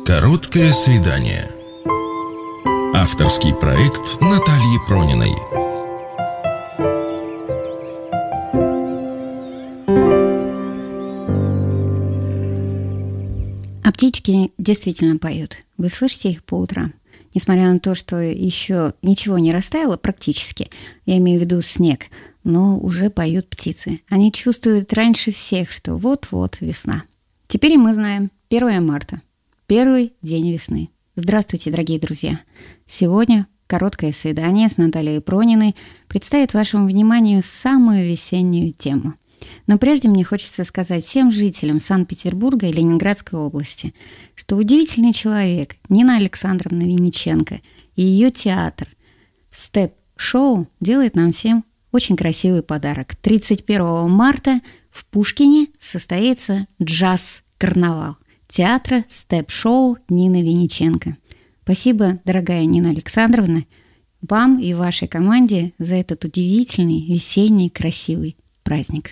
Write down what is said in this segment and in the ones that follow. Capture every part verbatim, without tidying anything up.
Короткое свидание. Авторский проект Натальи Прониной. А птички действительно поют. Вы слышите их по утрам? Несмотря на то, что еще ничего не растаяло практически, я имею в виду снег, но уже поют птицы. Они чувствуют раньше всех, что вот-вот весна. Теперь и мы знаем. первое марта. Первый день весны. Здравствуйте, дорогие друзья. Сегодня короткое свидание с Натальей Прониной представит вашему вниманию самую весеннюю тему. Но прежде мне хочется сказать всем жителям Санкт-Петербурга и Ленинградской области, что удивительный человек Нина Александровна Винниченко и ее театр «Степ-шоу» делает нам всем очень красивый подарок. тридцать первого марта в Пушкине состоится джаз-карнавал театра «Степ-шоу» Нины Винниченко. Спасибо, дорогая Нина Александровна, вам и вашей команде за этот удивительный весенний красивый праздник.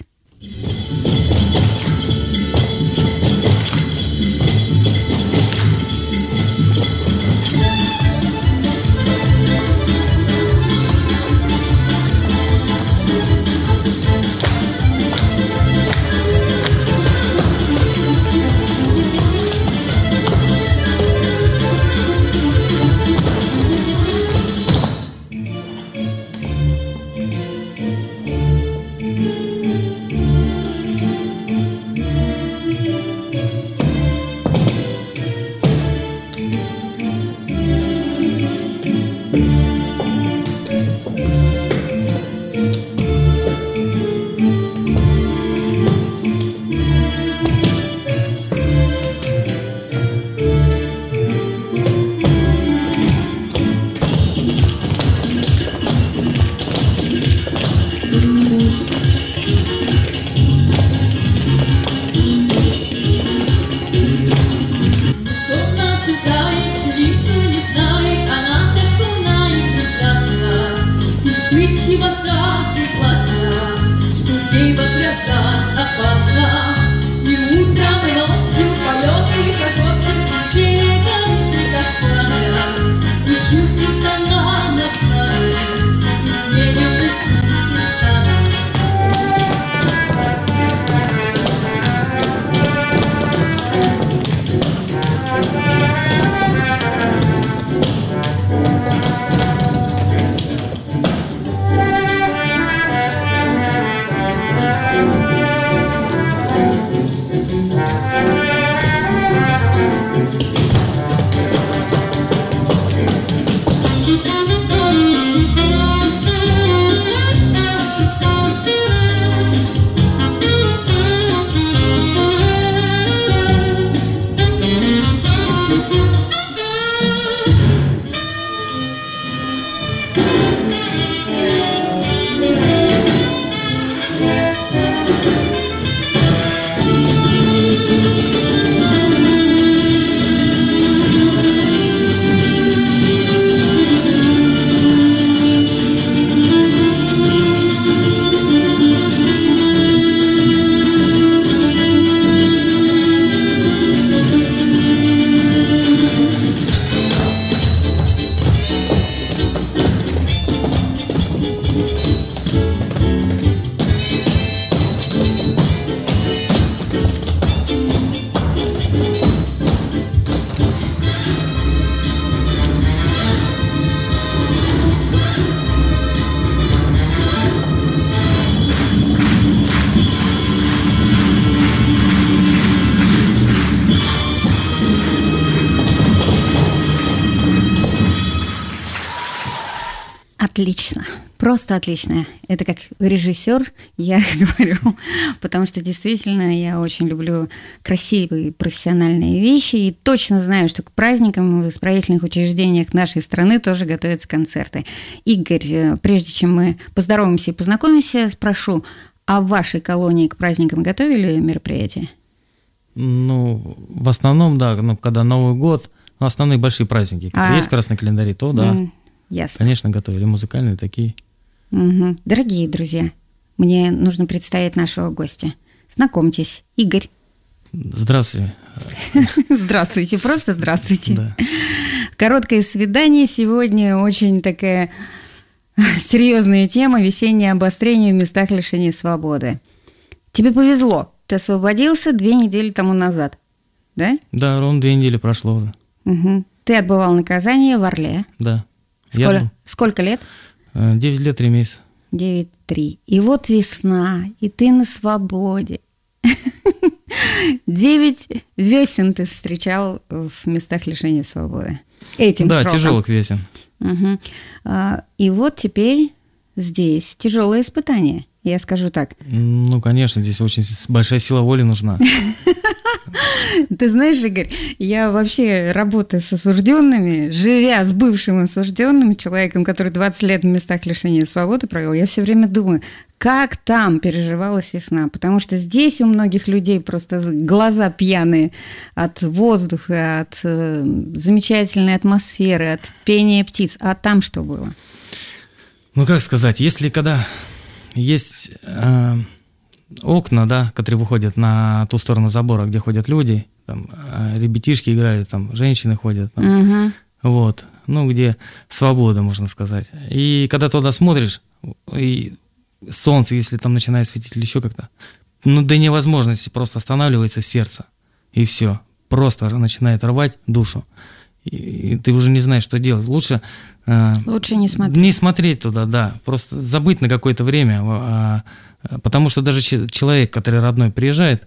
Отлично, просто отлично. Это как режиссер, я говорю, потому что действительно я очень люблю красивые профессиональные вещи и точно знаю, что к праздникам в исправительных учреждениях нашей страны тоже готовятся концерты. Игорь, прежде чем мы поздороваемся и познакомимся, спрошу, а в вашей колонии к праздникам готовили мероприятия? Ну, в основном, да, ну, когда Новый год, ну, основные большие праздники, которые а, есть в красном календаре, то да. М- Ясно. Конечно, готовили музыкальные такие. Угу. Дорогие друзья, мне нужно представить нашего гостя. Знакомьтесь, Игорь. Здравствуйте. Здравствуйте, просто здравствуйте. Да. Короткое свидание сегодня, очень такая серьезная тема, весеннее обострение в местах лишения свободы. Тебе повезло, ты освободился две недели тому назад, да? Да, ровно две недели прошло. Угу. Ты отбывал наказание в Орле. Да. Сколько, сколько лет? Девять лет, три месяца. Девять, три. И вот весна, и ты на свободе. Девять весен ты встречал в местах лишения свободы. Этим да, сроком. Тяжелых весен. Угу. И вот теперь здесь тяжелое испытание, я скажу так. Ну, конечно, здесь очень большая сила воли нужна. Ты знаешь, Игорь, я вообще работаю с осужденными, живя с бывшим осужденным человеком, который двадцать лет в местах лишения свободы провел, я все время думаю, как там переживалась весна, потому что здесь у многих людей просто глаза пьяные от воздуха, от э, замечательной атмосферы, от пения птиц. А там что было? Ну, как сказать, если когда есть э, окна, да, которые выходят на ту сторону забора, где ходят люди, там э, ребятишки играют, там женщины ходят, там, угу. Вот, ну, где свобода, можно сказать. И когда туда смотришь, и солнце, если там начинает светить или еще как-то, ну, до невозможности просто останавливается сердце, и все, просто начинает рвать душу. И ты уже не знаешь, что делать. Лучше, Лучше не смотреть. Не смотреть туда, да. Просто забыть на какое-то время. Потому что даже человек, который родной приезжает,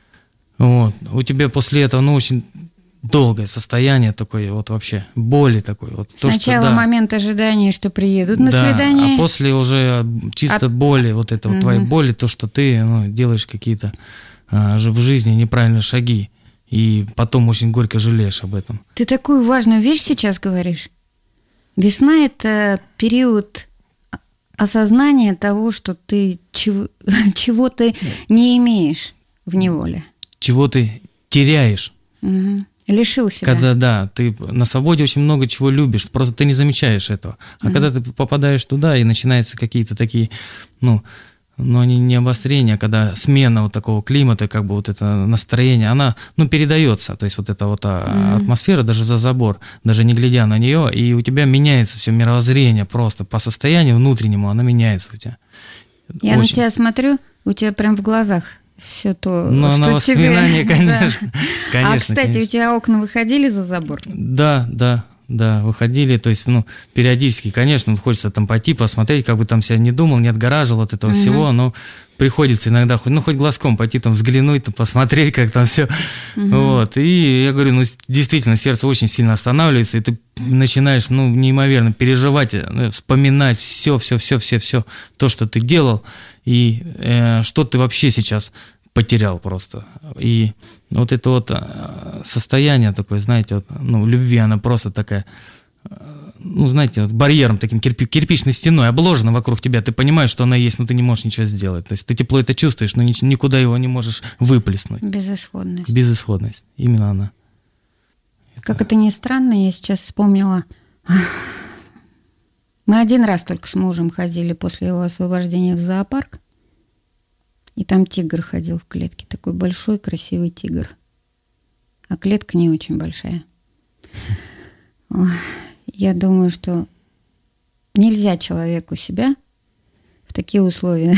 вот, у тебя после этого, ну, очень долгое состояние такое, вот вообще, боли такой. Вот, Сначала то, что, да, момент ожидания, что приедут на да, свидание. А после уже чисто От... боли, вот это, угу. вот твоей боли, то, что ты, ну, делаешь какие-то а, в жизни неправильные шаги. И потом очень горько жалеешь об этом. Ты такую важную вещь сейчас говоришь. Весна – это период осознания того, что ты чего, чего ты не имеешь в неволе. Чего ты теряешь. Угу. Лишил себя. Когда, да, ты на свободе очень много чего любишь, просто ты не замечаешь этого. А угу. когда ты попадаешь туда, и начинаются какие-то такие, ну... но они не обострение, а когда смена вот такого климата, как бы вот это настроение, она, ну, передается, то есть вот эта вот mm-hmm. атмосфера даже за забор, даже не глядя на нее, и у тебя меняется все мировоззрение просто по состоянию внутреннему, оно меняется у тебя. Я Очень. на тебя смотрю, у тебя прям в глазах все то, ну, что на воспоминания, тебе... конечно, конечно. А, кстати, конечно. У тебя окна выходили за забор? Да, да. Да, выходили, то есть, ну, периодически, конечно, хочется там пойти, посмотреть, как бы там себя не думал, не отгораживал от этого uh-huh. всего, но приходится иногда, хоть, ну, хоть глазком пойти там взглянуть, там, посмотреть, как там все, uh-huh. вот, и я говорю, ну, действительно, сердце очень сильно останавливается, и ты начинаешь, ну, неимоверно переживать, вспоминать все, все, все, все, все, то, что ты делал, и э, что ты вообще сейчас потерял просто. И вот это вот состояние такое, знаете, вот, ну, любви, она просто такая, ну, знаете, вот барьером таким, кирпи, кирпичной стеной обложена вокруг тебя, ты понимаешь, что она есть, но ты не можешь ничего сделать. То есть ты тепло это чувствуешь, но никуда его не можешь выплеснуть. Безысходность. Безысходность, именно она. Как это, это ни странно, я сейчас вспомнила. Мы один раз только с мужем ходили после его освобождения в зоопарк. И там тигр ходил в клетке. Такой большой, красивый тигр. А клетка не очень большая. Ой, я думаю, что нельзя человеку себя в такие условия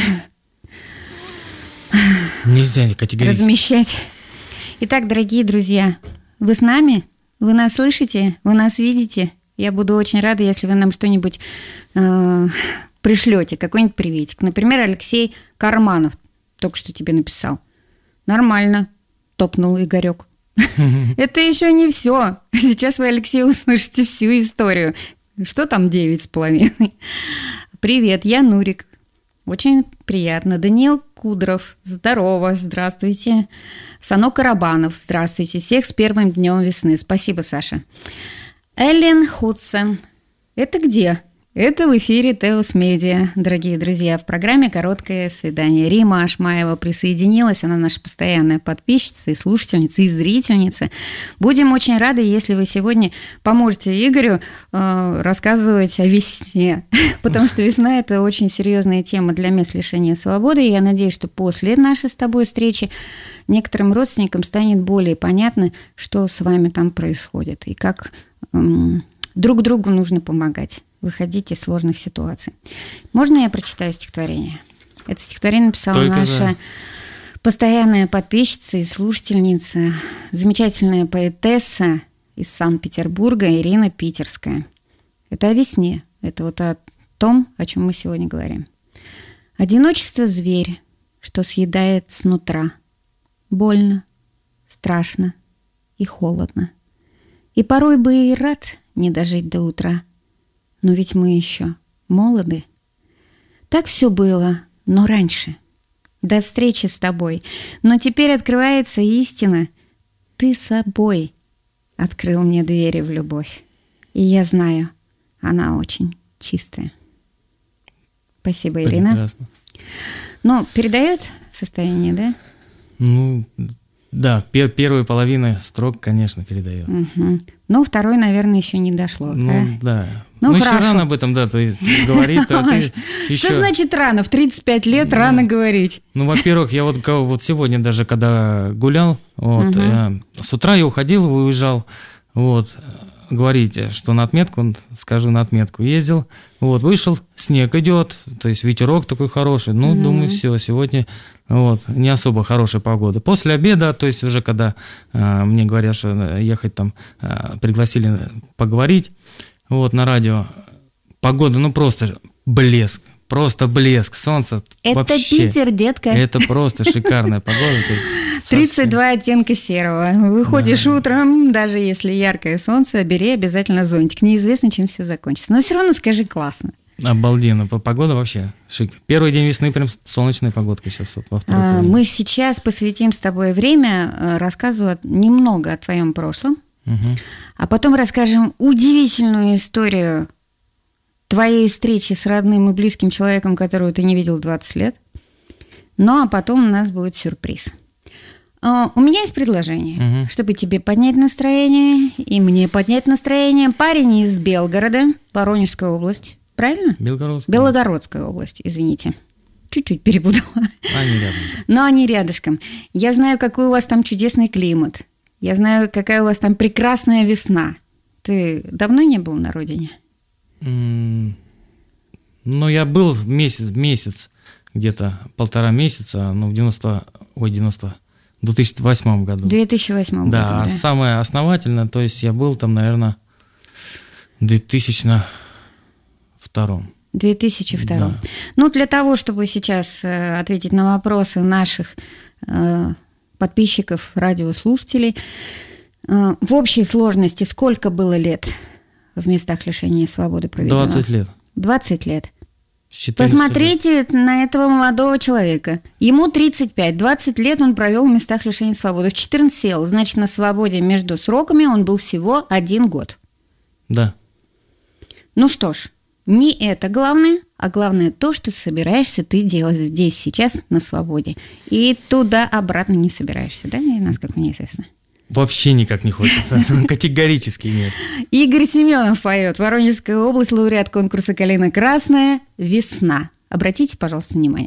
нельзя категорически размещать. Итак, дорогие друзья, вы с нами? Вы нас слышите? Вы нас видите? Я буду очень рада, если вы нам что-нибудь э, пришлете, какой-нибудь приветик. Например, Алексей Карманов только что тебе написал. Нормально, топнул Игорек. Это еще не все. Сейчас вы, Алексей, услышите всю историю. Что там девять с половиной? Привет, я Нурик. Очень приятно. Даниил Кудров. Здорово, здравствуйте. Сано Карабанов. Здравствуйте. Всех с первым днем весны. Спасибо, Саша. Эллен Худсон. Это где? Это в эфире Теос Медиа, дорогие друзья, в программе «Короткое свидание». Рима Ашмаева присоединилась, она наша постоянная подписчица и слушательница, и зрительница. Будем очень рады, если вы сегодня поможете Игорю э, рассказывать о весне, потому что весна – это очень серьезная тема для мест лишения свободы, и я надеюсь, что после нашей с тобой встречи некоторым родственникам станет более понятно, что с вами там происходит, и как э, друг другу нужно помогать выходить из сложных ситуаций. Можно я прочитаю стихотворение? Это стихотворение написала Только наша да. постоянная подписчица и слушательница, замечательная поэтесса из Санкт-Петербурга Ирина Питерская. Это о весне. Это вот о том, о чем мы сегодня говорим. Одиночество – зверь, что съедает снутра. Больно, страшно и холодно. И порой бы и рад не дожить до утра. Но ведь мы еще молоды. Так все было, но раньше. До встречи с тобой. Но теперь открывается истина. Ты собой открыл мне двери в любовь. И я знаю, она очень чистая. Спасибо, Ирина. Прекрасно. Ну, передает состояние, да? Ну, да, пер- первая половина строк, конечно, передает. Угу. Ну, второй, наверное, еще не дошло. Ну, да. да. Ну, ну еще хорошо. рано об этом, да, то есть говорит. А ты еще... Что значит рано? В тридцать пять лет ну, рано говорить. Ну, во-первых, я вот, вот сегодня даже, когда гулял, вот, угу. я, с утра я уходил, уезжал, вот, говорите, что на отметку, скажу, на отметку ездил, вот, вышел, снег идет, то есть ветерок такой хороший, ну, угу. думаю, все, сегодня... Вот, не особо хорошая погода. После обеда, то есть уже когда э, мне говорят, что ехать там, э, пригласили поговорить, вот, на радио, погода, ну, просто блеск, просто блеск, солнце. Это вообще, Питер, детка. Это просто шикарная погода. То есть тридцать два оттенка серого. Выходишь да. утром, даже если яркое солнце, бери обязательно зонтик. Неизвестно, чем все закончится. Но все равно скажи классно. Обалденно. Погода вообще шик. Первый день весны прям солнечная погодка сейчас. Вот, во второй а, мы сейчас посвятим с тобой время рассказу немного о твоем прошлом, угу. а потом расскажем удивительную историю твоей встречи с родным и близким человеком, которого ты не видел двадцать лет. Ну, а потом у нас будет сюрприз. А, у меня есть предложение, угу. чтобы тебе поднять настроение и мне поднять настроение. Парень из Белгорода, Воронежская область. Правильно? Белгородская. Белогородская область, извините. Чуть-чуть перепутала. Они рядом. Но они рядышком. Я знаю, какой у вас там чудесный климат. Я знаю, какая у вас там прекрасная весна. Ты давно не был на родине? Mm, ну, я был месяц, месяц, где-то полтора месяца, ну, в девяносто, ой, девяносто, в две тысячи восьмом году. В две тысячи восьмом да, году, да. А самое основательное, то есть я был там, наверное, в две тысячи втором. две тысячи втором. Да. Ну, для того, чтобы сейчас э, ответить на вопросы наших э, подписчиков, радиослушателей, э, в общей сложности сколько было лет в местах лишения свободы проведено? двадцать лет. двадцать лет. Посмотрите лет. на этого молодого человека. Ему тридцать пять, двадцать лет он провел в местах лишения свободы. В четырнадцать сел, значит, на свободе между сроками он был всего один год. Да. Ну что ж, не это главное, а главное то, что собираешься ты делать здесь, сейчас, на свободе. И туда-обратно не собираешься, да, насколько мне известно? Вообще никак не хочется, категорически нет. Игорь Семенов поет. Воронежская область, лауреат конкурса «Калина красная», «Весна». Обратите, пожалуйста, внимание.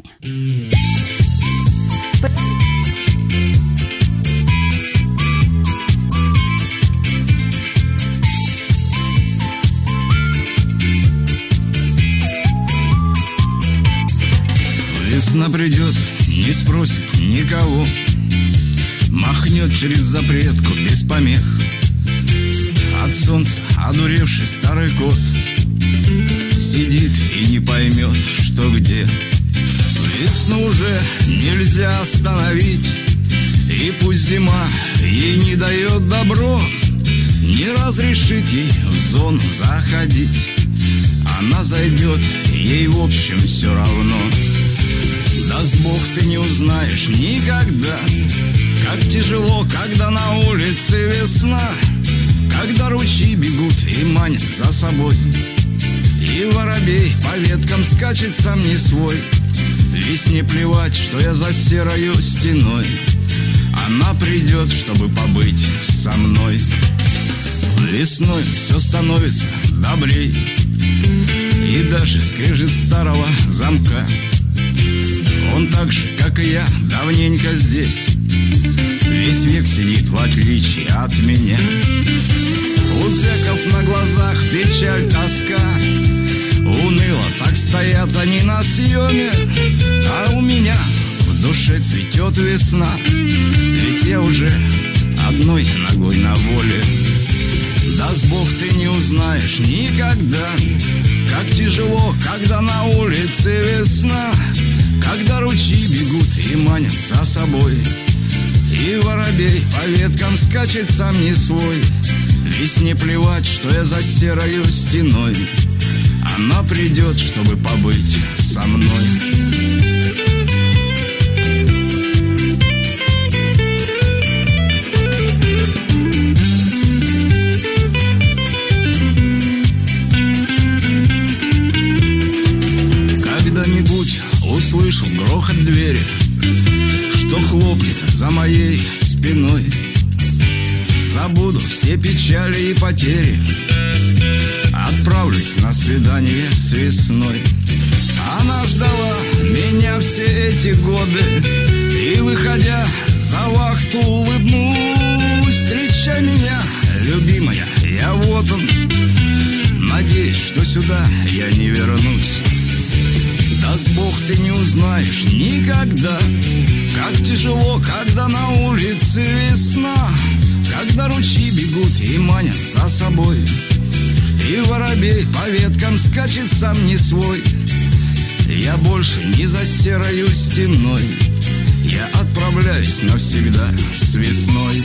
Весна придет, не спросит никого, махнет через запретку без помех. От солнца одуревший старый кот сидит и не поймет, что где. Весну уже нельзя остановить, и пусть зима ей не дает добро, не разрешит ей в зону заходить. Она зайдет, ей в общем все равно. Даст Бог, ты не узнаешь никогда, как тяжело, когда на улице весна, когда ручьи бегут и манят за собой, и И воробей по веткам скачет сам не свой. Весне плевать, что я за серою стеной. Она придет, чтобы побыть со мной. Весной все становится добрей, и даже скрежет старого замка. Он так же, как и я, давненько здесь, весь век сидит в отличие от меня. У зэков на глазах печаль, тоска, уныло так стоят они на съеме. А у меня в душе цветет весна, ведь я уже одной ногой на воле. Даст Бог, ты не узнаешь никогда, как тяжело, когда на улице весна, когда ручьи бегут и манят за собой. И воробей по веткам скачет сам не свой. Весне плевать, что я за серою стеной. Она придет, чтобы побыть со мной. Когда-нибудь услышу грохот двери, что хлопнет за моей спиной. Забуду все печали и потери, отправлюсь на свидание с весной. Она ждала меня все эти годы, и, выходя за вахту, улыбнусь. Встречай меня, любимая, я вот он. Надеюсь, что сюда я не вернусь. Даст Бог, ты не узнаешь никогда, как тяжело, когда на улице весна, когда ручьи бегут и манят за собой. И воробей по веткам скачет сам не свой. Я больше не за серою стеной, я отправляюсь навсегда с весной.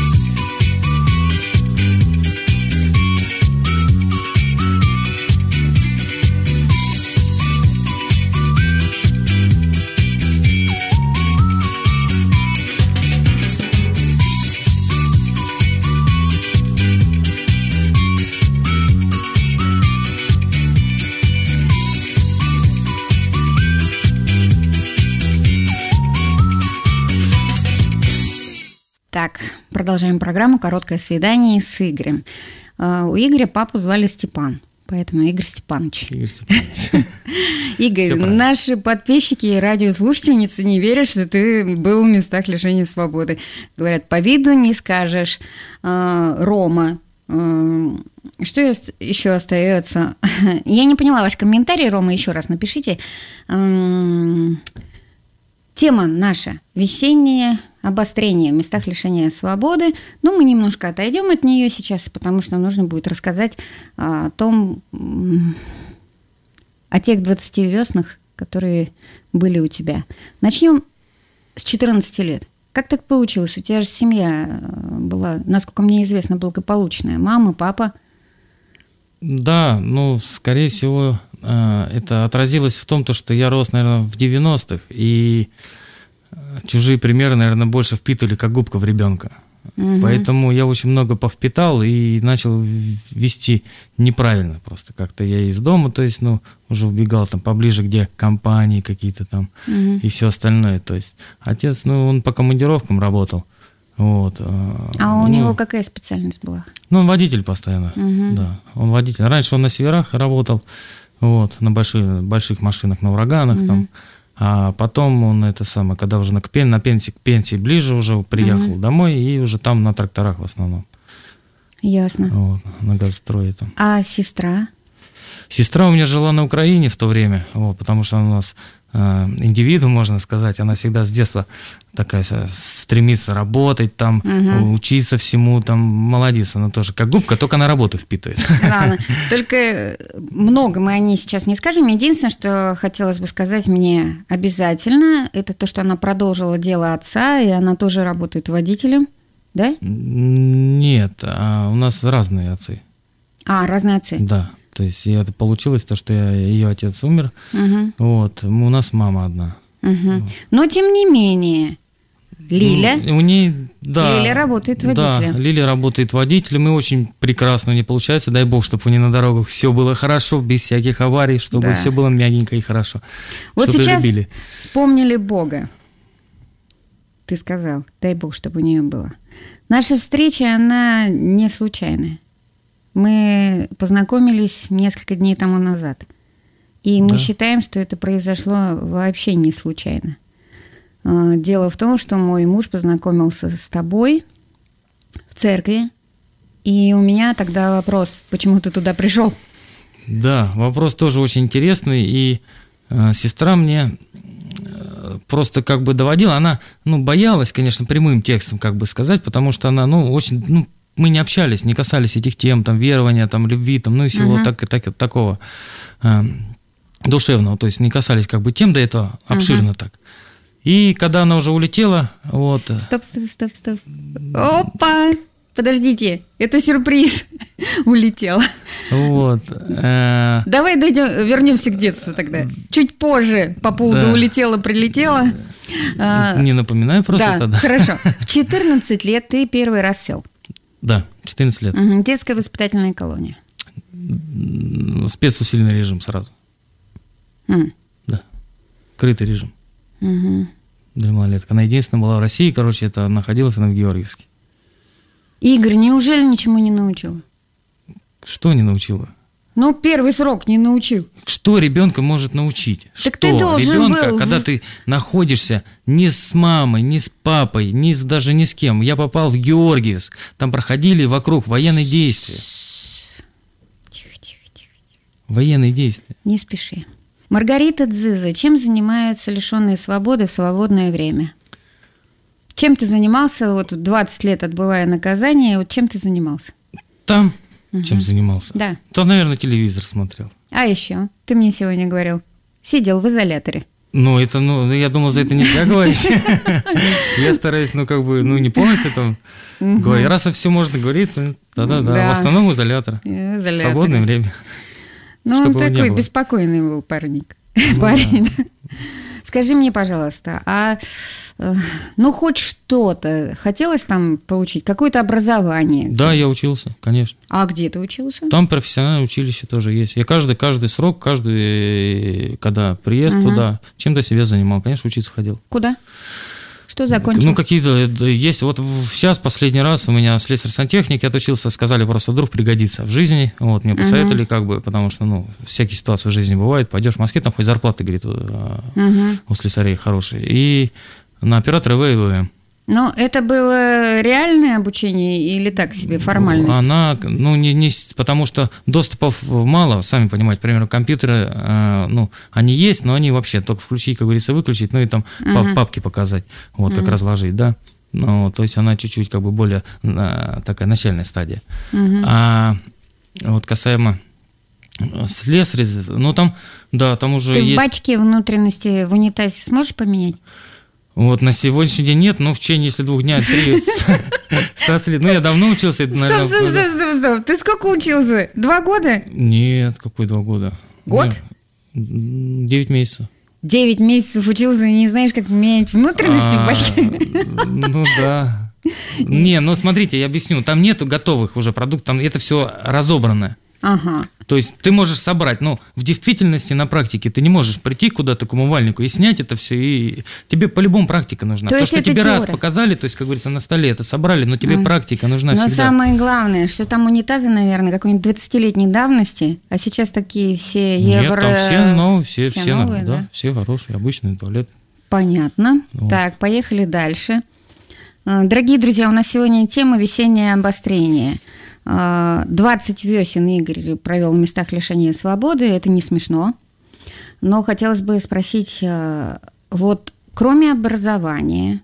Так, продолжаем программу «Короткое свидание» с Игорем. У Игоря папу звали Степан, поэтому Игорь Степанович. Игорь Степанович. Игорь, наши подписчики и радиослушательницы не верят, что ты был в местах лишения свободы. Говорят, по виду не скажешь. Рома, что еще остается? Я не поняла ваш комментарий, Рома, еще раз напишите. Тема наша весенняя, обострение в местах лишения свободы. Но мы немножко отойдем от нее сейчас, потому что нужно будет рассказать о том, о тех двадцати веснах, которые были у тебя. Начнем с четырнадцати лет. Как так получилось? У тебя же семья была, насколько мне известно, благополучная. Мама, папа. Да, ну, скорее всего, это отразилось в том, что я рос, наверное, в девяностых, и чужие примеры, наверное, больше впитывали, как губка в ребенка. Угу. Поэтому я очень много повпитал и начал вести неправильно просто. Как-то я из дома, то есть, ну, уже убегал там поближе, где компании какие-то там, угу. и все остальное. То есть отец, ну, он по командировкам работал. Вот. А у ну, него какая специальность была? Ну, он водитель постоянно, угу. да. Он водитель. Раньше он на северах работал, вот, на больших, больших машинах, на ураганах, угу. там. А потом он, это самое, когда уже на, на пенсии, к пенсии ближе уже приехал угу. домой, и уже там на тракторах в основном. Ясно. Вот, на газстрое там. А сестра? Сестра у меня жила на Украине в то время, вот, потому что она у нас э, индивидуум, можно сказать. Она всегда с детства такая стремится работать, там, угу. учиться всему, там, молодец. Она тоже как губка, только на работу впитывает. Ладно, только много мы о ней сейчас не скажем. Единственное, что хотелось бы сказать мне обязательно, это то, что она продолжила дело отца, и она тоже работает водителем, да? Нет, а у нас разные отцы. А, разные отцы? Да. То есть это получилось то, что я, ее отец умер, угу. вот, у нас мама одна. Угу. Вот. Но тем не менее, Лиля? У ней, да. Лиля работает водителем. Да, Лиля работает водителем, и очень прекрасно у нее получается. Дай бог, чтобы у нее на дорогах все было хорошо, без всяких аварий, чтобы да. все было мягенько и хорошо. Вот сейчас любили. Вспомнили Бога. Ты сказал, дай бог, чтобы у нее было. Наша встреча, она не случайная. Мы познакомились несколько дней тому назад. И мы да. считаем, что это произошло вообще не случайно. Дело в том, что мой муж познакомился с тобой в церкви, и у меня тогда вопрос, почему ты туда пришел? Да, вопрос тоже очень интересный, и э, сестра мне э, просто как бы доводила, она, ну, боялась, конечно, прямым текстом как бы сказать, потому что она, ну, очень, ну, мы не общались, не касались этих тем, там, верования, там, любви, там, ну, и всего uh-huh. так, так, такого э, душевного, то есть не касались как бы тем до этого обширно uh-huh. так. И когда она уже улетела, вот... Стоп, стоп, стоп, стоп. Опа! Подождите, это сюрприз. Улетела. Вот. Э... Давай дойдем, вернемся к детству тогда. Чуть позже по поводу да. улетела, прилетела. Не напоминаю просто да, тогда. Хорошо. В четырнадцать лет ты первый раз сел. Да, четырнадцать лет. Угу. Детская воспитательная колония. Спецусиленный режим сразу. Mm. Да. Крытый режим. Угу. Для малолеток. Она единственная была в России, короче, это находилась она в Георгиевске. Игорь, неужели ничему не научила? Что не научила? Ну, первый срок не научил. Что ребенка может научить? Так что? Ты должен Ребенка, был... когда ты находишься не с мамой, не с папой, не с, даже ни с кем. Я попал в Георгиевск, там проходили вокруг военные действия. Тихо, тихо, тихо. Военные действия. Не спеши. Маргарита Дзыза, чем занимаются лишенные свободы в свободное время? Чем ты занимался, вот двадцать лет отбывая наказание, вот чем ты занимался? Там? Угу. Чем занимался? Да. Там, наверное, телевизор смотрел. А еще? Ты мне сегодня говорил. Сидел в изоляторе. Ну, это, ну, я думал, за это нельзя говорить. Я стараюсь, ну, как бы, ну, не полностью там говорить. Раз все можно говорить, да-да-да. В основном изолятор. Свободное время. Ну, он такой беспокойный был парник. Ну, парень. Да. Скажи мне, пожалуйста, а ну хоть что-то хотелось там получить? Какое-то образование? Да, я учился, конечно. А где ты учился? Там профессиональное училище тоже есть. Я каждый, каждый срок, каждый, когда приезд угу. туда, чем-то себя занимал. Конечно, учиться ходил. Куда? Что закончил? Ну, какие-то есть. Вот сейчас, последний раз у меня слесарь-сантехник, я отучился, сказали, просто вдруг пригодится в жизни. Вот, мне посоветовали, uh-huh. как бы, потому что, ну, всякие ситуации в жизни бывают. Пойдешь в Москве, там хоть зарплаты, говорит, uh-huh. у слесарей хорошие. И на оператора ИВ и ВМ. Но это было реальное обучение или так себе формальность? Она, ну, не, не, потому что доступов мало, сами понимаете, например, компьютеры, э, ну, они есть, но они вообще только включить, как говорится, выключить, ну и там uh-huh. папки показать, вот, как uh-huh. разложить, да. Ну, то есть она чуть-чуть как бы более э, такая начальная стадия. Uh-huh. А вот касаемо слесаря, ну там, да, там уже Ты есть... в бачке внутренности в унитазе сможешь поменять? Вот на сегодняшний день нет, но в течение, если двух дня, три сосли. Ну, я давно учился. Стоп, стоп, стоп, стоп, стоп. Ты сколько учился? Два года? Нет, какой два года? Год? Девять месяцев. Девять месяцев учился и не знаешь, как менять внутренности в башке? Ну да. Не, ну смотрите, я объясню. Там нету готовых уже продуктов, там это все разобранное. Ага. То есть ты можешь собрать, но в действительности на практике ты не можешь прийти куда-то к умывальнику и снять это все, и тебе по-любому практика нужна. То, то что тебе теория. Раз показали, то есть, как говорится, на столе это собрали, но тебе mm. практика нужна но всегда. Но самое главное, что там унитазы, наверное, какой-нибудь двадцатилетней давности, а сейчас такие все евро... Нет, там все новые, все, все, все новые, да? да? Все хорошие, обычные туалеты. Понятно. Вот. Так, поехали дальше. Дорогие друзья, у нас сегодня тема весеннее обострение. двадцать весен Игорь провел в местах лишения свободы, это не смешно. Но хотелось бы спросить, вот кроме образования,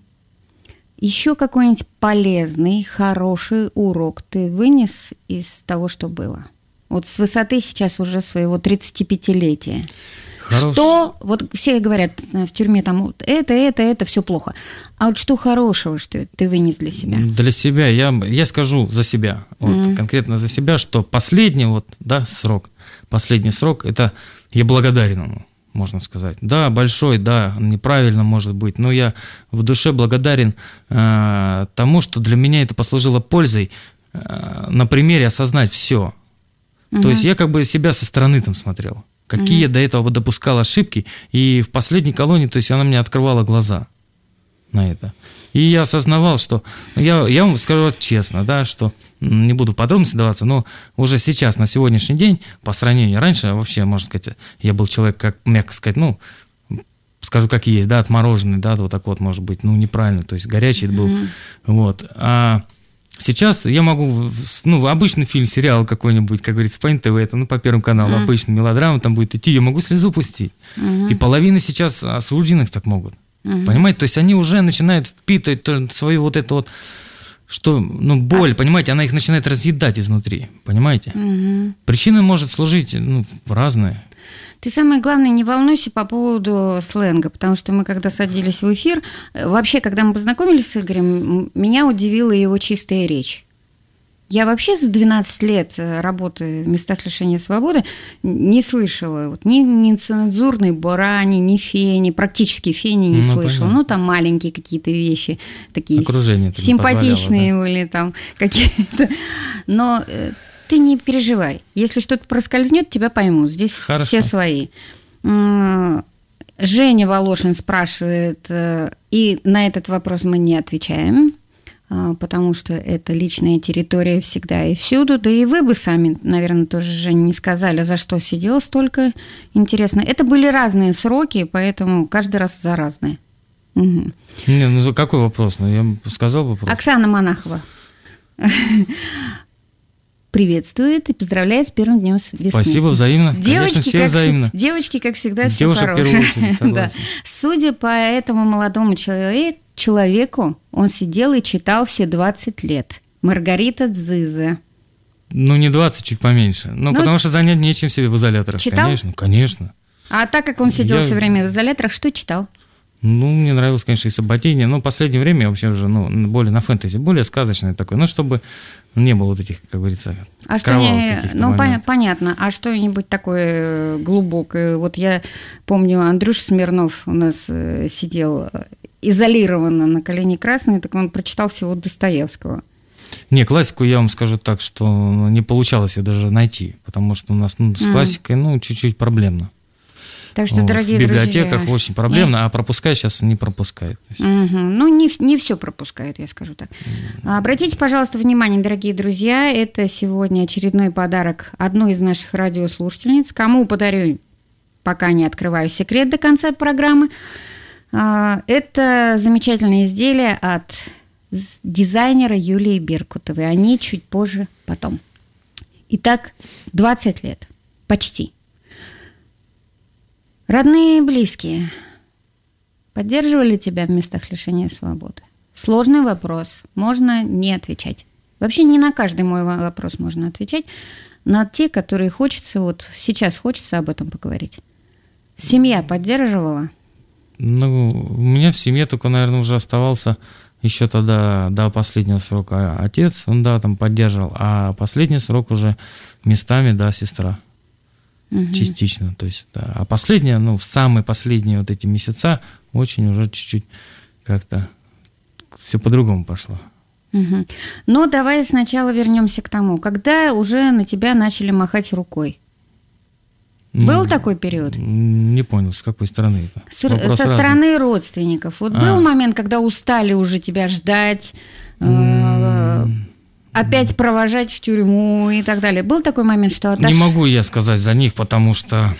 еще какой-нибудь полезный, хороший урок ты вынес из того, что было? Вот с высоты сейчас уже своего тридцатипятилетия. Хорош... Что, вот все говорят в тюрьме, там, это, это, это, все плохо. А вот что хорошего, что ты вынес для себя? Для себя, я, я скажу за себя, вот, mm-hmm. конкретно за себя, что последний вот, да, срок, последний срок, это я благодарен ему. можно сказать. Да, большой, да, неправильно может быть, но я в душе благодарен э, тому, что для меня это послужило пользой э, на примере осознать все. Угу. То есть я как бы себя со стороны там смотрел, какие угу. я до этого допускал ошибки, и в последней колонии, то есть она мне открывала глаза на это. И я осознавал, что, я, я вам скажу честно, да, что не буду в подробности даваться, но уже сейчас, на сегодняшний день, по сравнению раньше, вообще, можно сказать, я был человек, как мягко сказать, ну, скажу как есть, да, отмороженный, да, вот так вот, может быть, ну, неправильно, то есть горячий был, mm-hmm. вот. А сейчас я могу, ну, обычный фильм, сериал какой-нибудь, как говорится, по эн тэ вэ, это, ну, по Первому каналу, mm-hmm. обычный мелодрама там будет идти, я могу слезу пустить. Mm-hmm. И половина сейчас осужденных так могут. Угу. Понимаете, то есть они уже начинают впитывать свою вот эту вот, что, ну, боль, а... понимаете, она их начинает разъедать изнутри, понимаете? Угу. Причина может служить, ну, разные. Ты, самое главное, не волнуйся по поводу сленга, потому что мы, когда садились в эфир, вообще, когда мы познакомились с Игорем, меня удивила его чистая речь. Я вообще за двенадцать лет работы в местах лишения свободы не слышала вот, ни нецензурной брани, ни фени, практически фени не ну, слышала. Понятно. Ну, там маленькие какие-то вещи, такие симпатичные были, да? Там какие-то. Но э, ты не переживай. Если что-то проскользнет, тебя поймут. Здесь Хорошо. Все свои. Женя Волошин спрашивает, э, и на этот вопрос мы не отвечаем, потому что это личная территория всегда и всюду. Да и вы бы сами, наверное, тоже, Жень, не сказали, за что сидел столько. Интересно. Это были разные сроки, поэтому каждый раз за разные. Угу. Не, ну какой вопрос? Ну, я сказал вопрос. Оксана Монахова приветствует и поздравляет с первым днем весны. Спасибо, взаимно. Девочки, Конечно, все как, взаимно. Девочки, как всегда, все Девушек хорошие. в первую очередь, согласен. Да. Судя по этому молодому человеку, человеку, он сидел и читал все двадцать лет. Маргарита Дзыза. Ну, не двадцать, чуть поменьше. Ну, ну потому что занять нечем себе в изоляторах. Читал? Конечно, конечно. А так как он сидел Я... все время в изоляторах, что читал? Ну, мне нравилось, конечно, и Сабатини. Но в последнее время я вообще уже, ну, более на фэнтези, более сказочное такое. Ну, чтобы не было вот этих, как говорится, а кровавых каких-то Ну, моментов. понятно. А что-нибудь такое глубокое? Вот я помню, Андрюша Смирнов у нас сидел изолированно на «Колени красные», так он прочитал всего Достоевского. Не, классику я вам скажу так, что не получалось ее даже найти, потому что у нас ну, с mm. классикой ну, чуть-чуть проблемно. Так что, вот. дорогие в библиотеках друзья, очень проблемно, нет. А пропускать сейчас не пропускает. Угу. Ну, не, не все пропускают, я скажу так. Mm. Обратите, пожалуйста, внимание, дорогие друзья, это сегодня очередной подарок одной из наших радиослушательниц. Кому подарю, пока не открываю секрет до конца программы. Это замечательное изделие от дизайнера Юлии Беркутовой. Они чуть позже потом. Итак, двадцать лет. Почти. Родные и близкие поддерживали тебя в местах лишения свободы? Сложный вопрос. Можно не отвечать. Вообще не на каждый мой вопрос можно отвечать. На те, которые хочется, вот сейчас хочется об этом поговорить. Семья поддерживала? Ну, у меня в семье только, наверное, уже оставался еще тогда до последнего срока отец, он, да, там поддерживал, а последний срок уже местами, да, сестра. Угу. Частично, то есть, да. А последние, ну, в самые последние вот эти месяца очень уже чуть-чуть как-то все по-другому пошло. Угу. Но давай сначала вернемся к тому, когда уже на тебя начали махать рукой. Был ну, такой период? Не понял, с какой стороны это? С, со стороны родственников. Вот а. был момент, когда устали уже тебя ждать, э, опять провожать в тюрьму и так далее. Был такой момент, что отош... Не могу я сказать за них, потому что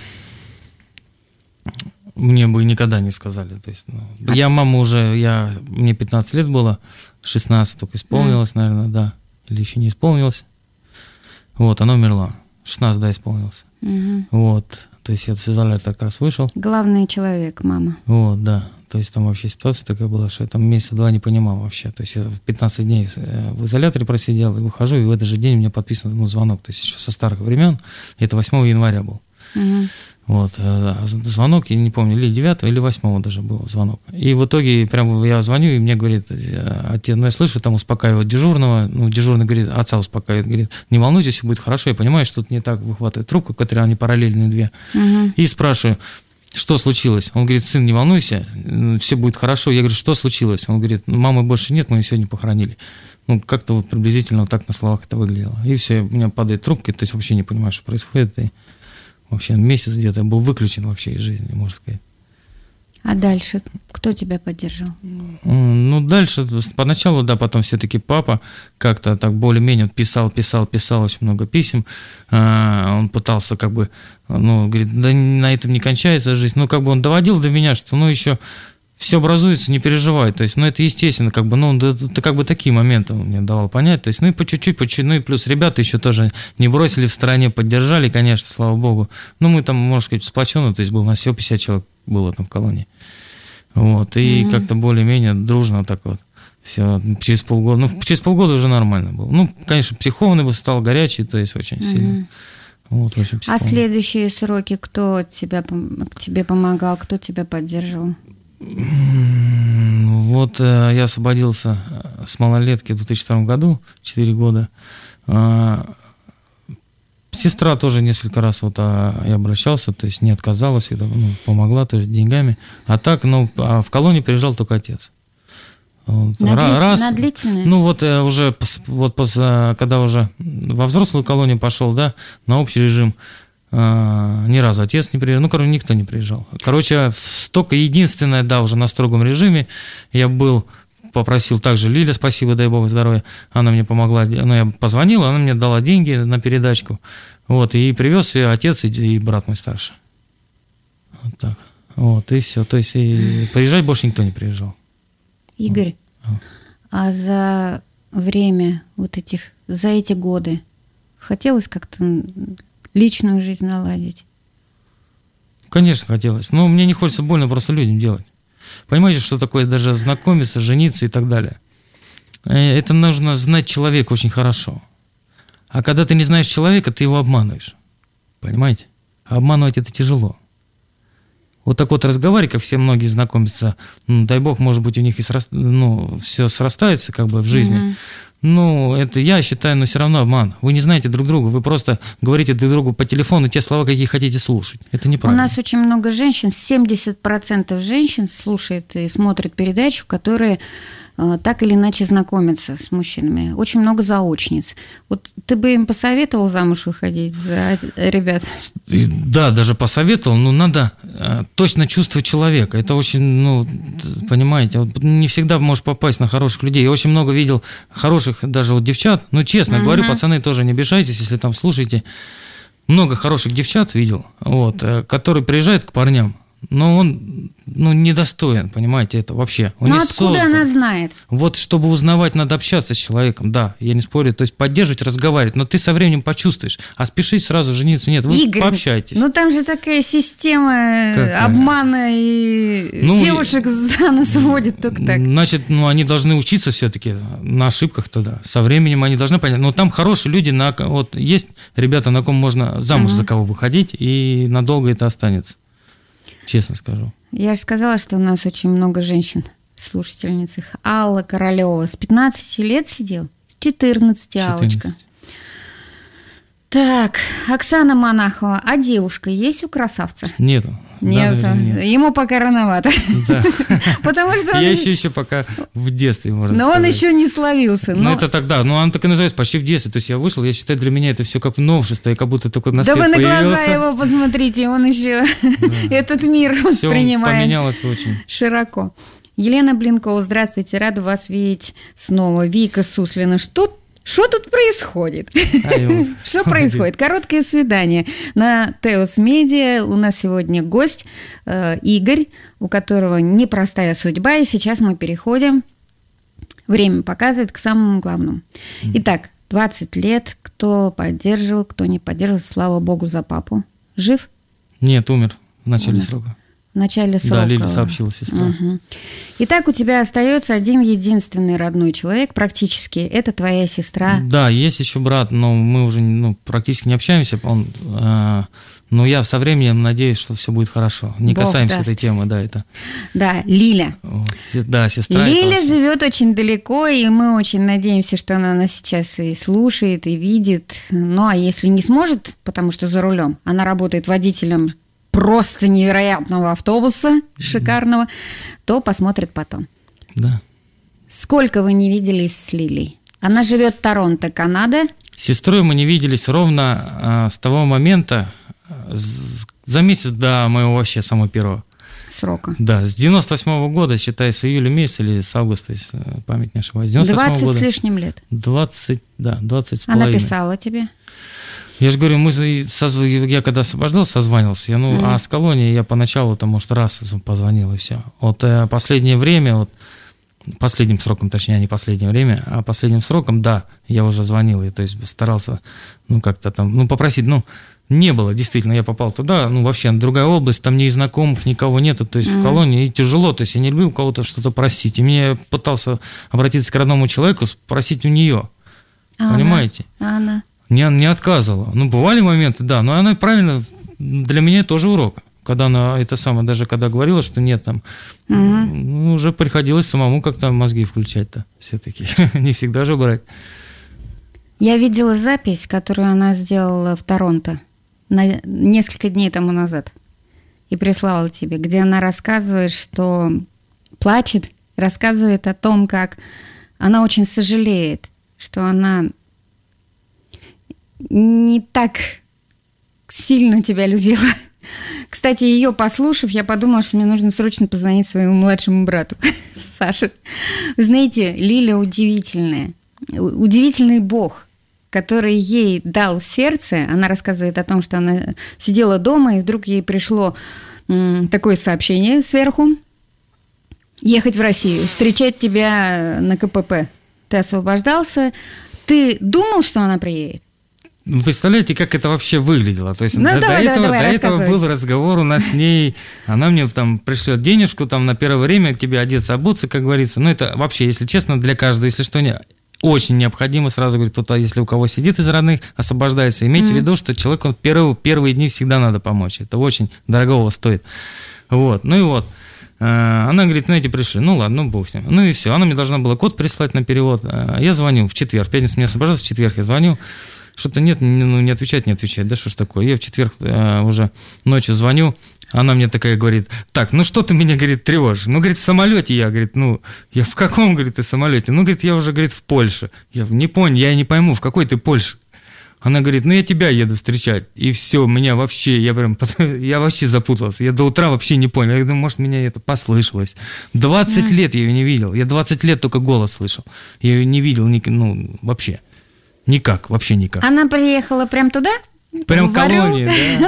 мне бы никогда не сказали. То есть, ну, а... Я мама уже, я, мне пятнадцать лет было, шестнадцать только исполнилось, mm. наверное, да. Или еще не исполнилось. Вот, она умерла. шестнадцать, да, исполнилось. Угу. Вот, то есть я с изолятора как раз вышел. Главный человек, мама. Вот, да, то есть там вообще ситуация такая была, что я там месяца два не понимал вообще. То есть я в пятнадцать дней в изоляторе просидел, и выхожу, и в этот же день у меня подписан ну, звонок, то есть еще со старых времен, это восьмого января был. Угу. Вот, звонок, я не помню, или девятого, или восьмого даже был звонок. И в итоге прям я звоню, и мне говорит, отец, ну я слышу, там успокаивает дежурного, ну дежурный говорит, отца успокаивает, говорит, не волнуйтесь, все будет хорошо, я понимаю, что тут не так, выхватывает трубку, которые они параллельные две, угу. И спрашиваю, что случилось? Он говорит, сын, не волнуйся, все будет хорошо. Я говорю, что случилось? Он говорит, ну, мамы больше нет, мы ее сегодня похоронили. Ну, как-то вот приблизительно вот так на словах это выглядело. И все, у меня падает трубка, то есть вообще не понимаю, что происходит. И вообще месяц где-то я был выключен вообще из жизни, можно сказать. А дальше кто тебя поддержал? Ну, дальше, поначалу, да, потом все-таки папа как-то так более-менее писал, писал, писал очень много писем. Он пытался как бы, ну, говорит, да на этом не кончается жизнь. Ну, как бы он доводил до меня, что, ну, еще все образуется, не переживай. То есть, ну, это естественно, как бы, ну, это как бы такие моменты он мне давал понять. То есть, ну, и по чуть-чуть, по чуть-чуть, ну, и плюс ребята еще тоже не бросили в стороне, поддержали, конечно, слава богу. Ну, мы там, можно сказать, сплочены, то есть, было на всего пятьдесят человек было там в колонии. Вот, и mm-hmm. как-то более-менее дружно так вот все через полгода, ну, через полгода уже нормально было. Ну, конечно, психованный бы стал, горячий, то есть очень mm-hmm. сильно. Вот, очень а следующие сроки кто тебя, тебе помогал, кто тебя поддерживал? Вот э, я освободился с малолетки в две тысячи втором году, четыре года. А, сестра тоже несколько раз вот а, я обращался, то есть не отказалась, всегда, ну, помогла, то есть деньгами. А так, ну, а в колонию приезжал только отец. Вот, на, раз, длительно, на длительное? Ну вот э, уже, вот, после, когда уже во взрослую колонию пошел, да, на общий режим, э, ни разу отец не приезжал, ну, короче, никто не приезжал. Короче, только единственное, да, уже на строгом режиме я был, попросил также Лиля, спасибо, дай бог здоровья, она мне помогла, ну, я позвонил, она мне дала деньги на передачку, вот, и привез ее отец и, и брат мой старший. Вот так. Вот, и все, то есть и приезжать больше никто не приезжал. Игорь, вот. А за время вот этих, за эти годы хотелось как-то личную жизнь наладить? Конечно, хотелось. Но мне не хочется больно просто людям делать. Понимаете, что такое даже знакомиться, жениться и так далее? Это нужно знать человека очень хорошо. А когда ты не знаешь человека, ты его обманываешь. Понимаете? А обманывать это тяжело. Вот так вот разговаривать, как все многие знакомятся, ну, дай бог, может быть, у них и сраст... ну, все срастается как бы в жизни. Mm-hmm. Ну, это я считаю, но все равно обман. Вы не знаете друг друга, вы просто говорите друг другу по телефону те слова, какие хотите слушать. Это неправильно. У нас очень много женщин, семьдесят процентов женщин слушает и смотрит передачу, которые э, так или иначе знакомятся с мужчинами. Очень много заочниц. Вот ты бы им посоветовал замуж выходить за ребят? Да, даже посоветовал, но надо э, точно чувствовать человека. Это очень, ну, понимаете, вот не всегда можешь попасть на хороших людей. Я очень много видел хороших даже вот девчат, ну, честно uh-huh. говорю, пацаны, тоже не обижайтесь, если там слушаете. Много хороших девчат видел, вот, э, которые приезжают к парням, но он, ну, недостоин, понимаете, это вообще. Он ну, не откуда создан. Она знает? Вот, чтобы узнавать, надо общаться с человеком, да, я не спорю, то есть поддерживать, разговаривать, но ты со временем почувствуешь, а спешить сразу жениться, нет, вы Игорь, пообщайтесь. Ну, там же такая система Какая? обмана и ну, девушек за нос водит только так. Значит, ну, они должны учиться все-таки на ошибках тогда, со временем они должны понять, но там хорошие люди, на, вот есть ребята, на ком можно замуж uh-huh. за кого выходить, и надолго это останется. Честно скажу. Я же сказала, что у нас очень много женщин, слушательниц их. Алла Королева с пятнадцати лет сидела, с четырнадцати, Аллочка. Так, Оксана Монахова. А девушка есть у красавца? Нету. Нет, нет. Ему пока рановато. Да. Потому что я еще еще пока в детстве, можно но сказать. он еще не словился. Ну, но... это тогда, ну, он так и называется, почти в детстве. То есть я вышел, я считаю, для меня это все как новшество, и как будто только на свет появился. Да вы на глаза его посмотрите, он еще этот мир воспринимает. Все поменялось очень. Широко. Елена Блинкова, здравствуйте, рада вас видеть снова. Вика Суслина, что Что тут происходит? Что происходит? Короткое свидание на Теос Медиа. У нас сегодня гость э, Игорь, у которого непростая судьба. И сейчас мы переходим, время показывает, к самому главному. Итак, двадцать лет. Кто поддерживал, кто не поддерживал. Слава богу за папу. Жив? Нет, умер в начале умер. срока. В начале срока. Да, Лиля сообщила, сестра. Угу. Итак, у тебя остается один единственный родной человек, практически, это твоя сестра. Да, есть еще брат, но мы уже ну, практически не общаемся. Он, э, но я со временем надеюсь, что все будет хорошо. Не Бог касаемся даст. этой темы, да, это. Да, Лиля. Вот, да, сестра. Лиля живет очень далеко, и мы очень надеемся, что она нас сейчас и слушает, и видит. Ну, а если не сможет, потому что за рулем, она работает водителем просто невероятного автобуса, шикарного, то посмотрит потом. Да. Сколько вы не виделись с Лилей? Она живет в Торонто, Канада. С сестрой мы не виделись ровно а, с того момента, за месяц до моего вообще самого первого срока. Да, с девяносто восьмого года, считай, с июля месяца или с августа, если память не ошибаюсь. двадцать года. С лишним лет. двадцать, да, двадцать с половиной. Она писала тебе? Я же говорю, мы, я когда освобождался, созванивался, я, ну, mm-hmm. а с колонией я поначалу, там, может, раз позвонил, и все. Вот э, последнее время, вот, последним сроком, точнее, не последнее время, а последним сроком, да, я уже звонил, и, то есть старался, ну, как-то там, ну, попросить, ну, не было, действительно, я попал туда, ну, вообще, другая область, там ни знакомых, никого нету, то есть mm-hmm. в колонии, и тяжело, то есть я не люблю у кого-то что-то просить, и мне я пытался обратиться к родному человеку, спросить у нее, а понимаете? Она? А она? Не, не отказывала. Ну, бывали моменты, да, но она правильно, для меня тоже урок. Когда она, это самое, даже когда говорила, что нет там, угу. ну, уже приходилось самому как-то мозги включать-то все-таки, не всегда же брать. Я видела запись, которую она сделала в Торонто на несколько дней тому назад и прислала тебе, где она рассказывает, что плачет, рассказывает о том, как она очень сожалеет, что она не так сильно тебя любила. Кстати, ее послушав, я подумала, что мне нужно срочно позвонить своему младшему брату Саше. Вы знаете, Лиля удивительная. Удивительный бог, который ей дал сердце. Она рассказывает о том, что она сидела дома, и вдруг ей пришло м, такое сообщение сверху. Ехать в Россию, встречать тебя на ка пэ пэ. Ты освобождался. Ты думал, что она приедет? Вы представляете, как это вообще выглядело? То есть ну, до, давай, до, этого, давай, до этого был разговор у нас с ней, она мне там пришлет денежку там на первое время к тебе одеться, обуться, как говорится. Ну, это вообще, если честно, для каждого, если что, не, очень необходимо, сразу говорит, кто-то, если у кого сидит из родных, освобождается, имейте mm-hmm. в виду, что человеку первые, первые дни всегда надо помочь. Это очень дорогого стоит. Вот, ну и вот. Она говорит, ну эти пришли, ну ладно, ну бог с ним. Ну и все, она мне должна была код прислать на перевод. Я звоню в четверг, в пятницу меня освобождался, в четверг я звоню. Что-то нет, ну, не отвечать, не отвечать. Да что ж такое? Я в четверг э, уже ночью звоню, она мне такая говорит, так, ну что ты меня, говорит, тревожишь? Ну, говорит, в самолете я, говорит, ну, я в каком, говорит, ты самолете? Ну, говорит, я уже, говорит, в Польше. Я не понял, я не пойму, в какой ты Польше? Она говорит, ну, я тебя еду встречать. И все, меня вообще, я прям, я вообще запутался. Я до утра вообще не понял. Я думаю, может, меня это послышалось. двадцать mm. лет я ее не видел. Я двадцать лет только голос слышал. Я ее не видел, ну, вообще. Никак, вообще никак. Она приехала прям туда? Прям в колонии, да.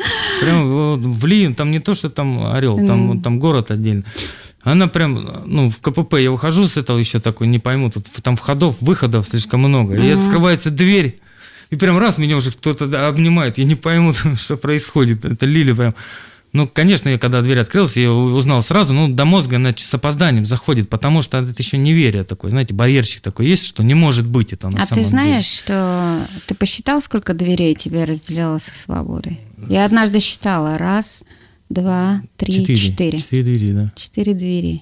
Прям в Лием, там не то, что там Орел, там, там город отдельно. Она прям, ну, в ка пэ пэ я выхожу с этого еще такой, не пойму, тут там входов, выходов слишком много. И открывается дверь, и прям раз меня уже кто-то обнимает, я не пойму, что происходит. Это Лиля прям... Ну, конечно, я, когда дверь открылась, я узнал сразу, ну, до мозга она с опозданием заходит, потому что это еще неверие такое, знаете, барьерчик такой есть, что не может быть это на а самом деле. А ты знаешь, деле. Что ты посчитал, сколько дверей тебя разделяло со свободой? Я однажды считала. Раз, два, три, четыре. Четыре, четыре двери, да. Четыре двери.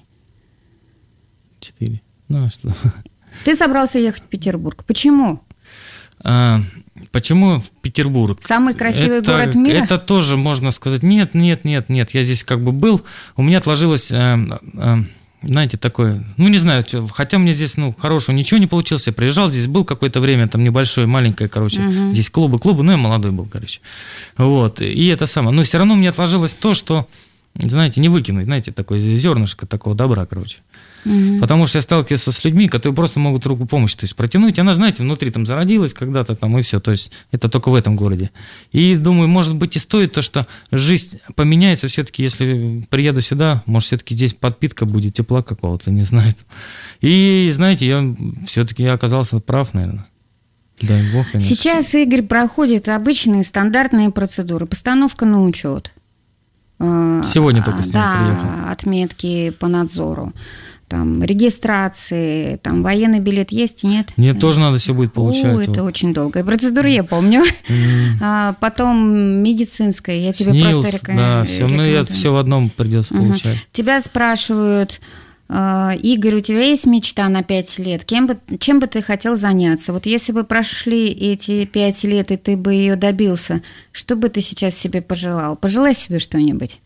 Четыре. Ну, а что? Ты собрался ехать в Петербург. Почему? А, почему в Петербург? Самый красивый это, город мира? Это тоже можно сказать. Нет, нет, нет, нет. Я здесь как бы был. У меня отложилось, э, э, знаете, такое, ну не знаю, хотя мне здесь, ну, хорошего ничего не получилось. Я приезжал, здесь был какое-то время, там небольшое, маленькое, короче, угу. здесь клубы, клубы, ну я молодой был, короче. Вот, и это самое. Но все равно мне отложилось то, что, знаете, не выкинуть, знаете, такое зернышко такого добра, короче. Угу. Потому что я сталкивался с людьми, которые просто могут руку помощи, то есть протянуть. Она, знаете, внутри там зародилась когда-то там и все. То есть это только в этом городе. И думаю, может быть и стоит то, что жизнь поменяется все-таки, если приеду сюда, может все-таки здесь подпитка будет, тепла какого-то, не знаю. И знаете, я все-таки я оказался прав, наверное. Дай бог, конечно. Сейчас Игорь проходит обычные стандартные процедуры. Постановка на учет. Сегодня только с ним да, приехал. Отметки по надзору. Там регистрации, там военный билет есть, нет? Нет, тоже надо все будет получать. О, это вот. Очень долгая процедура, я помню. Mm. А, потом медицинская, я тебе СНИЛС, просто рекомендую. Да, все, ну, я все в одном придется uh-huh. получать. Тебя спрашивают, Игорь, у тебя есть мечта на пять лет? Кем бы, чем бы ты хотел заняться? Вот если бы прошли эти пять лет, и ты бы ее добился, что бы ты сейчас себе пожелал? Пожелай себе что-нибудь.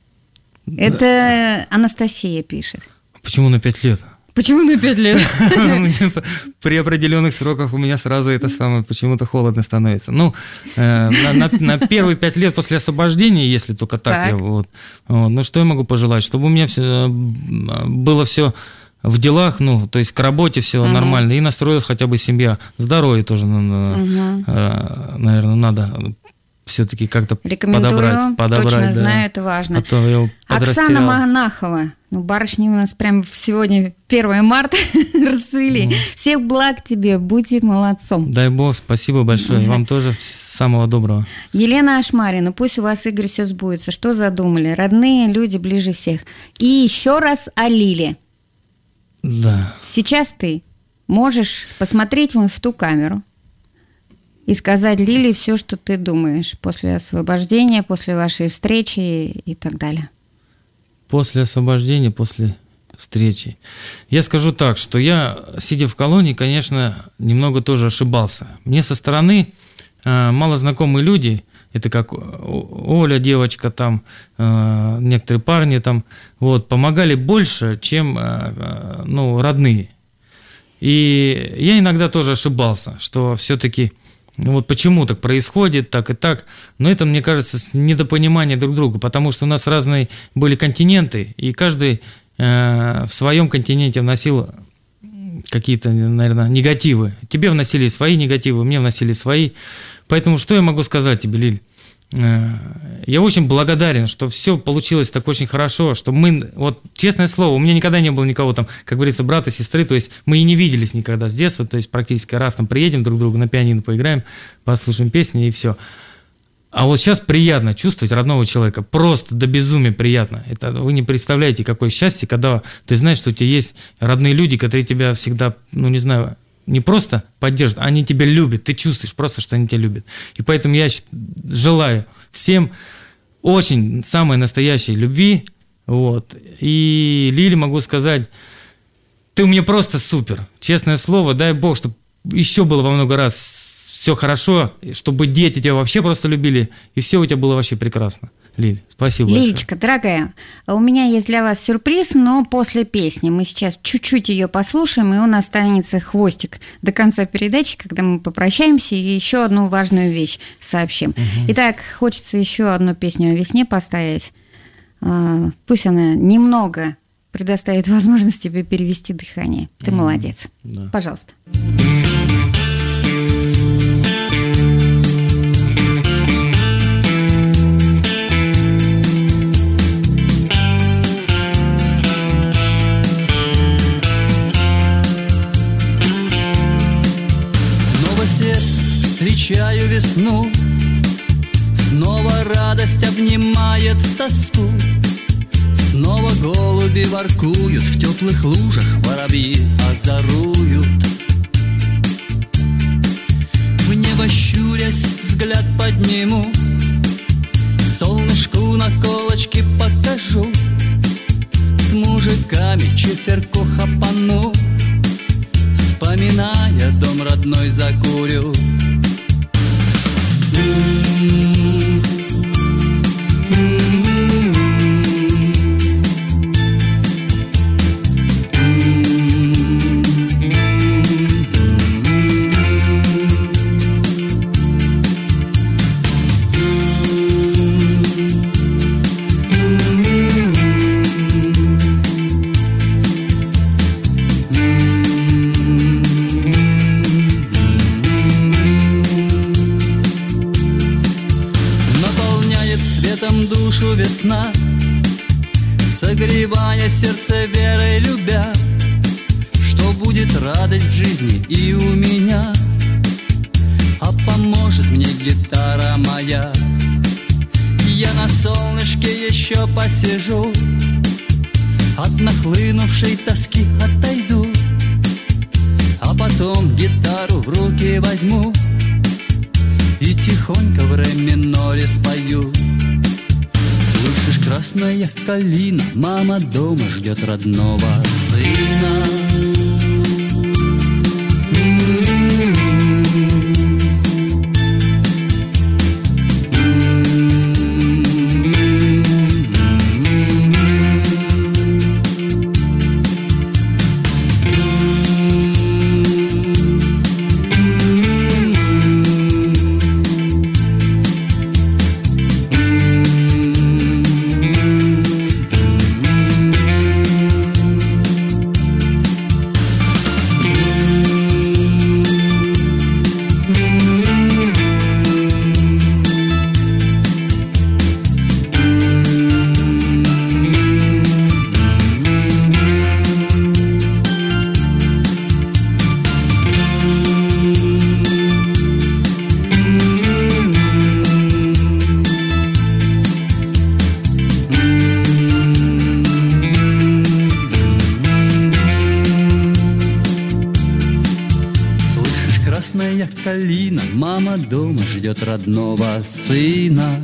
Это Анастасия пишет. Почему на пять лет? Почему на пять лет? При определенных сроках у меня сразу это самое почему-то холодно становится. Ну, э, на, на, на первые пять лет после освобождения, если только так, так. Я, вот, вот, ну что я могу пожелать? Чтобы у меня все, было все в делах, ну, то есть к работе все угу. нормально, и настроилась хотя бы семья. Здоровье тоже, угу. э, наверное, надо все-таки как-то подобрать. подобрать точно да. знаю, это важно. А то я его Оксана Монахова. Ну, барышни у нас прям сегодня первое марта расцвели. Mm. Всех благ тебе, будьте молодцом. Дай бог, спасибо большое. Вам тоже самого доброго. Елена Ашмарина, пусть у вас, Игорь, все сбудется. Что задумали? Родные люди ближе всех. И еще раз о Лиле. Да. Сейчас ты можешь посмотреть вон в ту камеру и сказать Лиле все, что ты думаешь после освобождения, после вашей встречи и так далее. После освобождения, после встречи. Я скажу так, что я, сидя в колонии, конечно, немного тоже ошибался. Мне со стороны э, малознакомые люди, это как Оля, девочка там, э, некоторые парни там, вот, помогали больше, чем э, ну, родные. И я иногда тоже ошибался, что все-таки ну, вот почему так происходит, так и так. Но это, мне кажется, недопонимание друг друга, потому что у нас разные были континенты, и каждый э, в своем континенте вносил какие-то, наверное, негативы. Тебе вносили свои негативы, мне вносили свои. Поэтому что я могу сказать тебе, Лиль? Я очень благодарен, что все получилось так очень хорошо, что мы, вот честное слово, у меня никогда не было никого там, как говорится, брата, сестры, то есть мы и не виделись никогда с детства, то есть практически раз там приедем друг к другу, на пианино поиграем, послушаем песни и все. А вот сейчас приятно чувствовать родного человека, просто до безумия приятно. Это вы не представляете, какое счастье, когда ты знаешь, что у тебя есть родные люди, которые тебя всегда, ну не знаю, не просто поддержат, они тебя любят, ты чувствуешь просто, что они тебя любят. И поэтому я желаю всем очень самой настоящей любви. Вот. И Лиле могу сказать, ты у меня просто супер. Честное слово, дай бог, чтобы еще было во много раз все хорошо, чтобы дети тебя вообще просто любили, и все у тебя было вообще прекрасно. Лиль, спасибо большое. Лилечка, дорогая, у меня есть для вас сюрприз, но после песни. Мы сейчас чуть-чуть ее послушаем, и он останется хвостик до конца передачи, когда мы попрощаемся, и еще одну важную вещь сообщим. Угу. Итак, хочется еще одну песню о весне поставить. Пусть она немного предоставит возможность тебе перевести дыхание. Ты угу. молодец. Да. Пожалуйста. Встречаю весну, снова радость обнимает тоску, снова голуби воркуют, в теплых лужах воробьи озаруют. В небо щурясь, взгляд подниму, солнышку на колочке покажу, с мужиками четверку хапану, вспоминая дом родной закурю. Весна, согревая сердце верой любя, что будет радость в жизни и у меня, а поможет мне гитара моя. Я на солнышке еще посижу, от нахлынувшей тоски отойду, а потом гитару в руки возьму и тихонько в ре миноре спою. Слышишь, красная калина, мама дома ждет родного сына. Красная калина, мама дома ждет родного сына.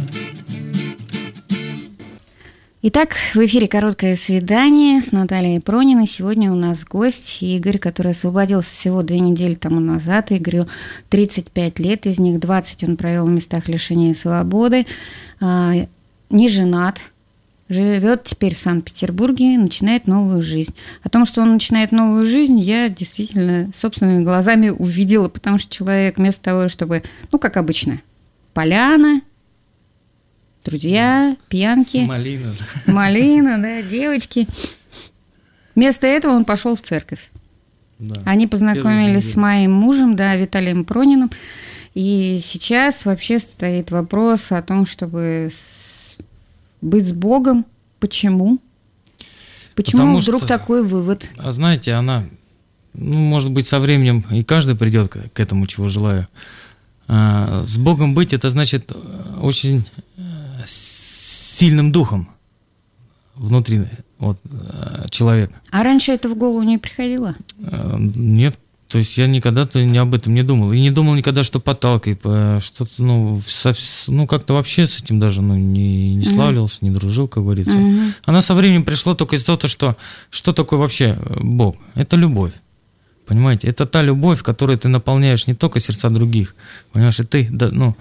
Итак, в эфире «Короткое свидание» с Натальей Прониной. Сегодня у нас гость Игорь, который освободился всего две недели тому назад. Игорю тридцать пять лет, из них двадцать он провел в местах лишения свободы. Не женат, живет теперь в Санкт-Петербурге, начинает новую жизнь. О том, что он начинает новую жизнь, я действительно собственными глазами увидела, потому что человек вместо того, чтобы, ну, как обычно, поляна, друзья, пьянки. Малина. Малина, да, девочки. Вместо этого он пошел в церковь. Да. Они познакомились с моим мужем, да, Виталием Прониным. И сейчас вообще стоит вопрос о том, чтобы быть с Богом. Почему? Почему Потому вдруг что, такой вывод? А знаете, она, ну, может быть, со временем и каждый придет к, к этому, чего желаю. А, с Богом быть — это значит очень сильным духом внутри вот, человека. А раньше это в голову не приходило? А, нет. То есть я никогда-то не об этом не думал. И не думал никогда, что подталкивает, что-то, ну, со, ну, как-то вообще с этим даже ну, не, не славливался, mm-hmm. не дружил, как говорится. Mm-hmm. Она со временем пришла только из того, что что такое вообще Бог? Это любовь. Понимаете? Это та любовь, которой ты наполняешь не только сердца других. Понимаешь? И ты, да, ну,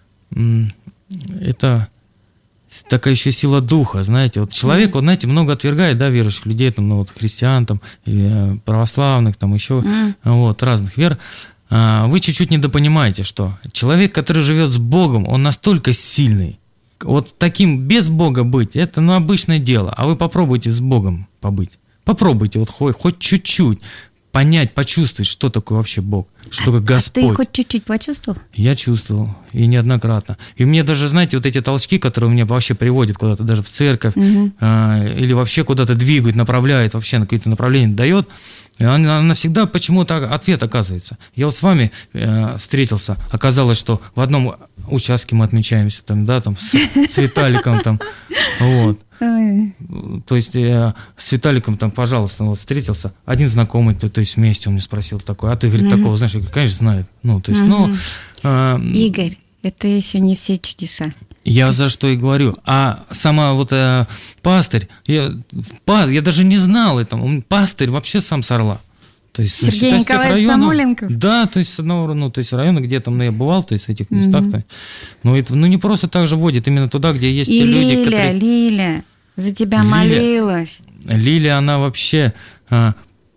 это такая еще сила духа, знаете. Вот человек, mm-hmm. вот, знаете, много отвергает, да, верующих людей, там, ну, вот, христиан, там, или православных, там, еще, mm-hmm. вот, разных вер. А, вы чуть-чуть недопонимаете, что человек, который живет с Богом, он настолько сильный. Вот таким без Бога быть, это, ну, обычное дело. А вы попробуйте с Богом побыть. Попробуйте, вот, хоть, хоть чуть-чуть понять, почувствовать, что такое вообще Бог, что такое Господь. А ты хоть чуть-чуть почувствовал? Я чувствовал, и неоднократно. И мне даже, знаете, вот эти толчки, которые меня вообще приводят куда-то даже в церковь, угу. э, или вообще куда-то двигают, направляют, вообще на какие-то направления дает, она навсегда почему-то ответ оказывается. Я вот с вами э, встретился, оказалось, что в одном участке мы отмечаемся, там, да, там, с, с Виталиком, там, вот. Ой. То есть я с Виталиком там, пожалуйста, вот встретился, один знакомый, то, то есть вместе он мне спросил такой, а ты, говорит, mm-hmm. такого знаешь? Я говорю, конечно, знает. Ну, то есть, mm-hmm. ну... А, Игорь, это еще не все чудеса. Я за что и говорю. А сама вот а, пастырь, я, я даже не знал этого, он пастырь вообще сам с Орла. То есть, Сергей значит, Николаевич Самойленко? Да, то есть с одного, ну, то есть района, где там ну, я бывал, то есть в этих местах-то. Mm-hmm. Ну, это, ну, не просто так же водит, именно туда, где есть и те люди, Лиля, которые... Лиля, за тебя Лиля, молилась. Лиля, она вообще... А,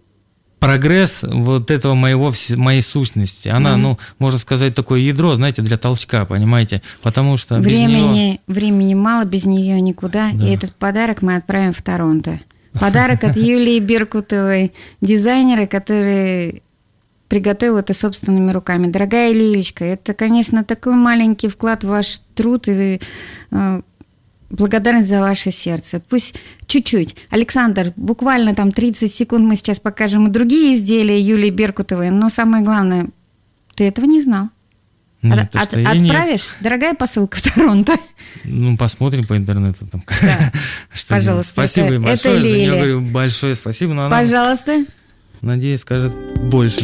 прогресс вот этого моего, моей сущности. Она, mm-hmm. ну, можно сказать, такое ядро, знаете, для толчка, понимаете? Потому что времени, без нее... времени мало, без нее никуда. Да. И этот подарок мы отправим в Торонто. Подарок от Юлии Беркутовой, дизайнера, который приготовил это собственными руками. Дорогая Лилечка, это, конечно, такой маленький вклад в ваш труд и э, благодарность за ваше сердце. Пусть чуть-чуть. Александр, буквально там тридцать секунд мы сейчас покажем и другие изделия Юлии Беркутовой, но самое главное, ты этого не знал. Нет, От, от, отправишь? Нет. Дорогая посылка в Торонто. Ну, посмотрим по интернету. Там. Да. Пожалуйста. Спасибо это, ей большое. Это за Лиля. нее говорю большое спасибо. Но она, пожалуйста. Надеюсь, скажет больше.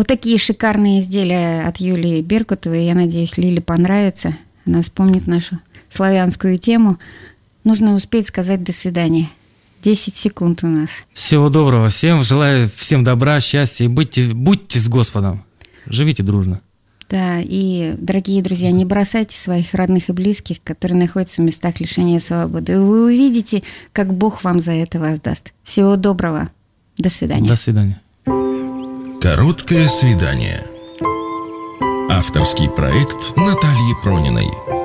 такие шикарные изделия от Юлии Беркутовой. Я надеюсь, Лиле понравится. Она вспомнит нашу славянскую тему. Нужно успеть сказать «до свидания». десять секунд у нас. Всего доброго всем. Желаю всем добра, счастья. И будьте, будьте с Господом. Живите дружно. Да, и, дорогие друзья, не бросайте своих родных и близких, которые находятся в местах лишения свободы. Вы увидите, как Бог вам за это воздаст. Всего доброго. До свидания. До свидания. Короткое свидание. Авторский проект Натальи Прониной.